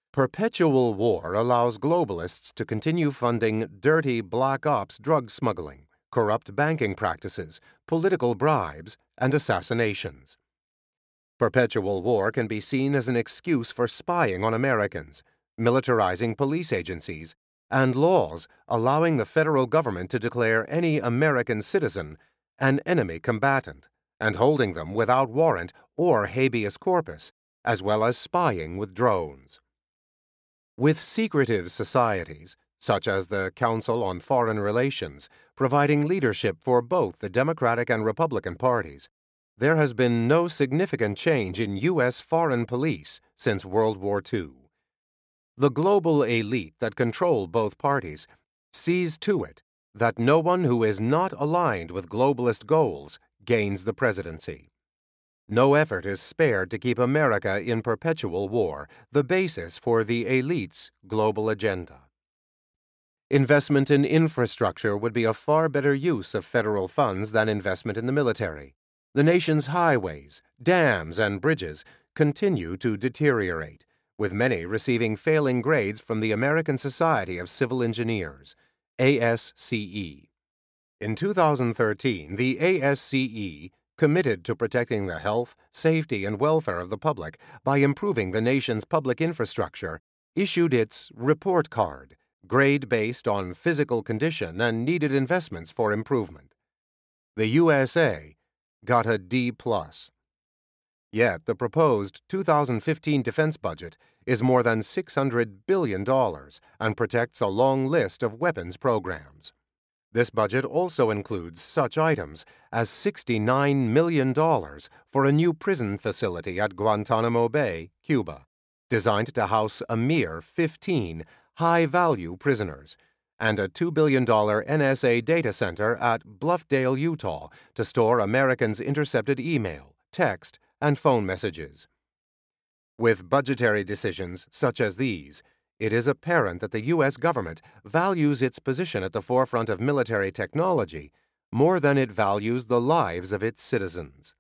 Perpetual war allows globalists to continue funding dirty black ops drug smuggling, corrupt banking practices, political bribes, and assassinations. Perpetual war can be seen as an excuse for spying on Americans, militarizing police agencies, and laws allowing the federal government to declare any American citizen an enemy combatant and holding them without warrant or habeas corpus, as well as spying with drones. With secretive societies, such as the Council on Foreign Relations, providing leadership for both the Democratic and Republican parties, there has been no significant change in U.S. foreign police since World War II. The global elite that control both parties sees to it that no one who is not aligned with globalist goals gains the presidency. No effort is spared to keep America in perpetual war, the basis for the elite's global agenda. Investment in infrastructure would be a far better use of federal funds than investment in the military. The nation's highways, dams, and bridges continue to deteriorate, with many receiving failing grades from the American Society of Civil Engineers, ASCE. In 2013, the ASCE committed to protecting the health, safety, and welfare of the public by improving the nation's public infrastructure, issued its report card, grade based on physical condition and needed investments for improvement. The USA got a D+. Yet the proposed 2015 defense budget is more than $600 billion and protects a long list of weapons programs. This budget also includes such items as $69 million for a new prison facility at Guantanamo Bay, Cuba, designed to house a mere 15 high-value prisoners, and a $2 billion NSA data center at Bluffdale, Utah, to store Americans' intercepted email, text, and phone messages. With budgetary decisions such as these, it is apparent that the U.S. government values its position at the forefront of military technology more than it values the lives of its citizens.